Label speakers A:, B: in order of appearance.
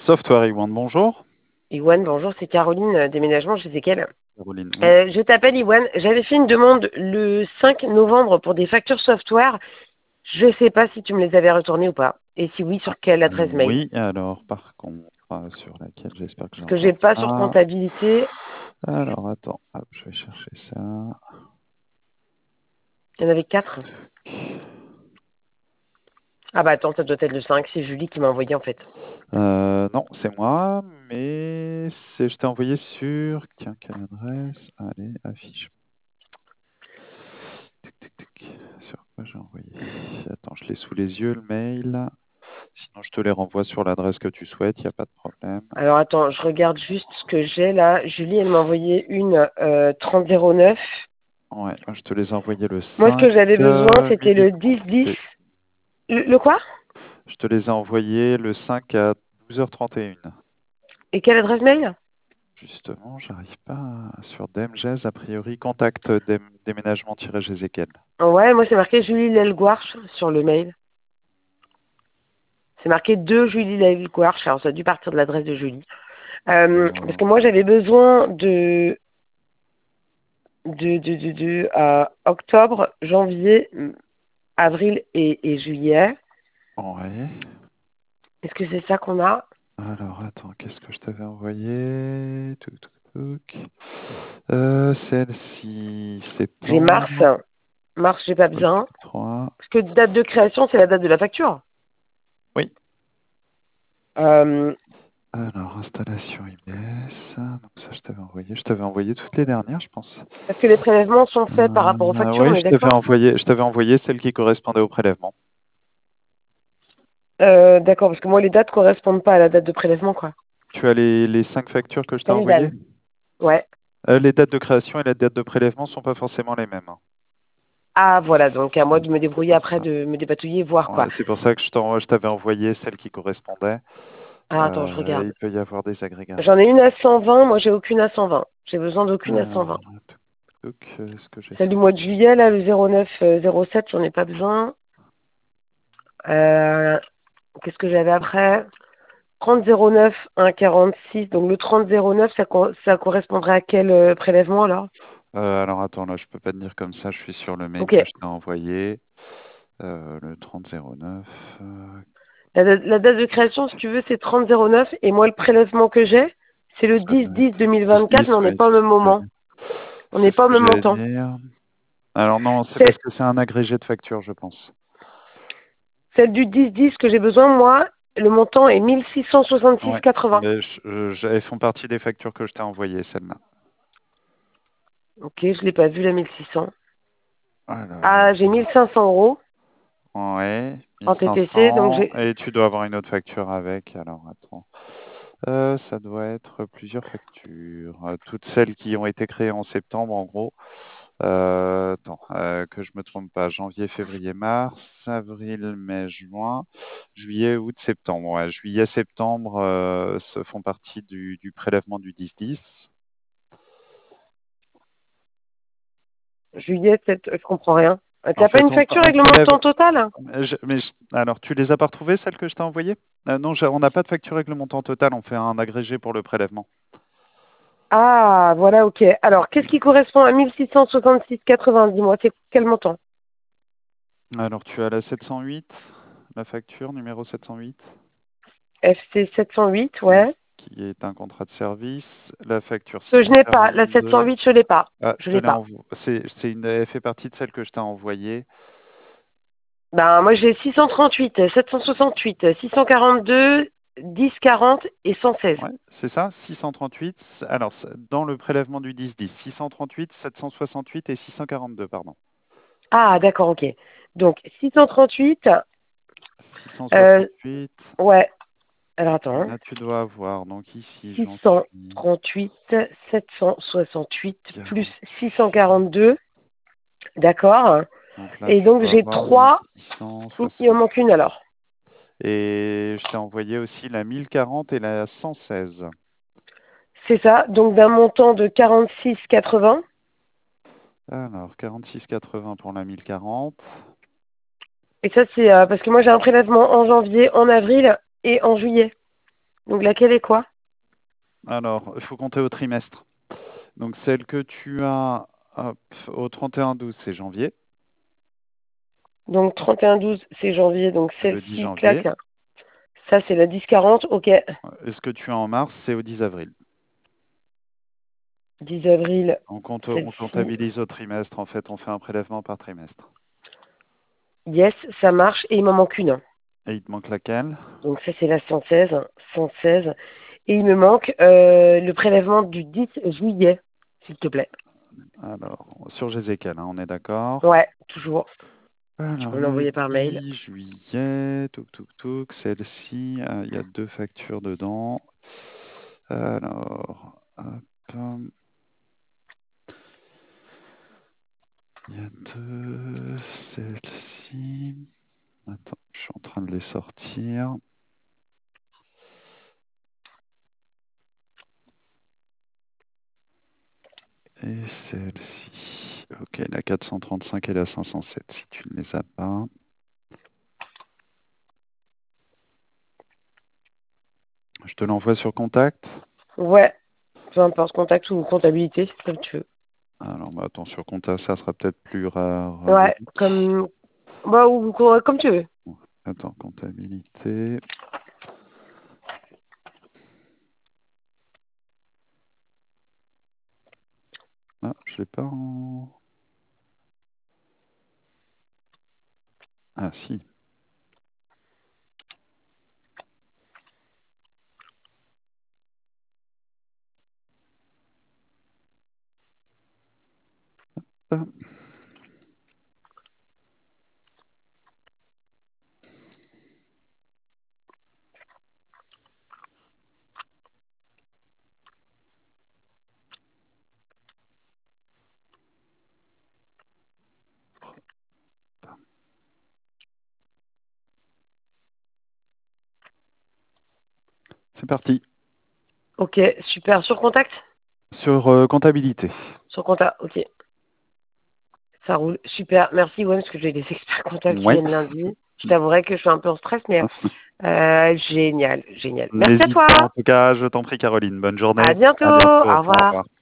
A: Software Iwan, bonjour.
B: Iwan, bonjour, c'est Caroline, déménagement chez Ezekiel.
A: Caroline, oui.
B: Je t'appelle Iwan, j'avais fait une demande le 5 novembre pour des factures software. Je ne sais pas si tu me les avais retournées ou pas. Et si oui, sur quelle adresse mail?
A: Oui, alors par contre, sur laquelle j'espère que j'ai
B: Parce que
A: encore
B: j'ai pas sur
A: ça.
B: comptabilité.
A: Alors attends, hop, je vais chercher ça.
B: Il y en avait 4. Ah bah attends, ça doit être le 5, c'est Julie qui m'a envoyé en fait.
A: Non, c'est moi, mais je t'ai envoyé sur. Tiens, quelle adresse? Allez, affiche. Tic, tic, tic. Sur quoi j'ai envoyé? Attends, je l'ai sous les yeux, le mail. Sinon, je te les renvoie sur l'adresse que tu souhaites, il n'y a pas de problème.
B: Alors attends, je regarde juste ce que j'ai là. Julie, elle m'a envoyé une 3009.
A: Ouais, je te les ai envoyés le
B: Moi, ce
A: 5
B: que j'avais besoin, c'était
A: midi
B: le
A: 30.
B: 10-10. Le quoi?
A: Je te les ai envoyés le 5 à 12h31.
B: Et quelle adresse mail?
A: Justement, j'arrive pas sur Demgez, a priori, contact déménagement-Gézéquel.
B: Ouais, moi c'est marqué Julie Lelgouarch sur le mail. C'est marqué 2 Julie Lelgouarch, alors ça a dû partir de l'adresse de Julie. Parce que moi j'avais besoin de octobre, janvier, avril et juillet.
A: Ouais.
B: Est-ce que c'est ça qu'on a?
A: Alors, attends, qu'est-ce que je t'avais envoyé? Touc, touc, touc. Celle-ci,
B: J'ai mars.
A: septembre.
B: Mars, j'ai pas
A: Ok,
B: besoin.
A: 3.
B: Parce que date de création, c'est la date de la facture.
A: Oui.
B: Euh,
A: Alors, installation IBS. Donc, ça, je t'avais envoyé. Je t'avais envoyé toutes les dernières, je pense.
B: Parce que les prélèvements sont faits par rapport aux factures, on
A: Oui,
B: est d'accord?
A: je t'avais envoyé celle qui correspondait au prélèvement.
B: D'accord, parce que moi les dates correspondent pas à la date de prélèvement, quoi.
A: Tu as les 5 factures que je t'ai
B: Salut
A: envoyées?
B: Dan. Ouais.
A: Les dates de création et la date de prélèvement sont pas forcément les mêmes, hein.
B: Ah voilà, donc à moi de me
A: C'est
B: débrouiller
A: pour
B: après,
A: ça.
B: de me dépatouiller, voir
A: Ouais,
B: quoi.
A: c'est pour ça que je t'avais envoyé celle qui correspondait.
B: Ah attends, je regarde.
A: Il peut y avoir des
B: J'en
A: agrégations.
B: ai une à 120, moi j'ai aucune à 120. J'ai besoin d'aucune à
A: Alors,
B: 120.
A: est-ce que j'ai
B: Celle
A: ça?
B: du mois de juillet, là, le 09 07, j'en ai pas besoin. Euh, Qu'est-ce que j'avais après? 3009 146. Donc le 3009, ça correspondrait à quel prélèvement alors?
A: Alors attends, là, je peux pas te dire comme ça, je suis sur le mail
B: Ok.
A: que je t'ai envoyé. Le 3009.
B: La date de création, si tu veux, c'est 3009. Et moi, le prélèvement que j'ai, c'est le
A: Ça doit être
B: 10-10-2024,
A: 10-10,
B: mais on n'est
A: ouais,
B: pas au même moment. On n'est
A: c'est ce
B: pas au
A: que
B: même
A: j'allais
B: montant.
A: dire. Alors non, c'est parce
B: C'est
A: que c'est un agrégé de factures, je pense.
B: celle du 10-10 que j'ai besoin, moi, le montant est
A: Ouais,
B: 1666,80.
A: mais elles font partie des factures que je t'ai envoyées, celles-là.
B: Ok, je l'ai pas vu, la 1600.
A: Alors,
B: Ah, j'ai 1500 €
A: ouais,
B: en TTC, donc
A: 1500,
B: j'ai...
A: et tu dois avoir une autre facture avec. Alors, attends. Ça doit être plusieurs factures. Toutes celles qui ont été créées en septembre, en gros. Attends, que je me trompe pas. Janvier, février, mars, avril, mai, juin, juillet, août, septembre. Ouais, juillet, septembre se font partie du prélèvement du 10-10.
B: Juillet, je comprends rien.
A: En
B: T'as pas
A: fait,
B: une facture
A: on
B: avec le
A: prélève.
B: montant total?
A: Alors, tu les as pas retrouvées, celles que je t'ai envoyées? Non, on n'a pas de facture avec le montant total. On fait un agrégé pour le prélèvement.
B: Ah, voilà, ok. Alors, qu'est-ce qui correspond à 1666,80? Dis-moi, c'est quel montant?
A: Alors, tu as la 708, la facture numéro 708,
B: FC 708,
A: hein,
B: ouais.
A: qui est un contrat de service. La facture
B: Que je n'ai pas. La
A: 642.
B: 708, je l'ai pas.
A: Ah, je
B: Je
A: te
B: l'ai
A: l'ai
B: pas.
A: envoyé. Elle fait partie de celle que je t'ai envoyée.
B: Ben, moi, j'ai 638, 768, 642, 1040 et 116.
A: Ouais, c'est ça, 638. Alors, dans le prélèvement du 10-10, 638, 768 et 642, pardon.
B: Ah, d'accord, ok. Donc, 638,
A: 668.
B: ouais. Alors, attends, hein.
A: Là, tu dois avoir, donc ici, j'en suis
B: 638, 768, plus
A: 40.
B: 642, d'accord.
A: Donc là,
B: Et
A: tu
B: donc,
A: dois
B: j'ai
A: avoir
B: 3. Il en
A: 1660.
B: manque une, alors.
A: Et je t'ai envoyé aussi la 1040 et la 116.
B: C'est ça. Donc, d'un montant de 46,80.
A: Alors, 46,80 pour la 1040.
B: Et ça, c'est parce que moi, j'ai un prélèvement en janvier, en avril et en juillet. Donc laquelle est quoi?
A: Alors, il faut compter au trimestre. Donc, celle que tu as hop, au 31-12, c'est janvier.
B: Donc 31-12, c'est janvier, donc
A: C'est le 10
B: celle-ci,
A: janvier.
B: clac. Ça, c'est la 10-40, ok.
A: Et ce que tu as en mars, c'est au 10 avril.
B: 10 avril,
A: On
B: celle-ci.
A: comptabilise au trimestre. En fait, on fait un prélèvement par trimestre.
B: Yes, ça marche. Et il m'en manque une.
A: Et il te manque laquelle?
B: Donc ça, c'est la 116. 116. Et il me manque le prélèvement du 10 juillet, s'il te plaît.
A: Alors, sur Gézékel, hein, on est d'accord.
B: Ouais, toujours. Tu
A: Alors,
B: peux me
A: le
B: l'envoyer par mail.
A: 10 juillet, celle-ci, il y a 2 factures dedans. Alors, hop, il y a 2, celle-ci. Attends, je suis en train de les sortir. Et celle-ci. Ok, la 435 et la 507, si tu ne les as pas. Je te l'envoie sur contact.
B: Ouais, peu importe, contact ou comptabilité, comme tu veux.
A: Alors, bah, attends, sur contact, ça sera peut-être plus rare.
B: Ouais, comme... Bah, ou comme tu veux.
A: Attends, comptabilité. Ah, je l'ai pas en... Ah, si. Ah, c'est parti.
B: Ok, super. Sur contact?
A: Sur comptabilité.
B: Sur contact, ok. Ça roule. Super. Merci, ouais, parce que j'ai des experts comptables qui
A: Ouais.
B: viennent lundi. Je t'avouerai que je suis un peu en stress, mais génial, génial. Merci à
A: N'hésite
B: toi.
A: pas, en tout cas, je t'en prie, Caroline. Bonne
B: À
A: journée.
B: bientôt.
A: À bientôt.
B: Au
A: Au
B: revoir.
A: revoir.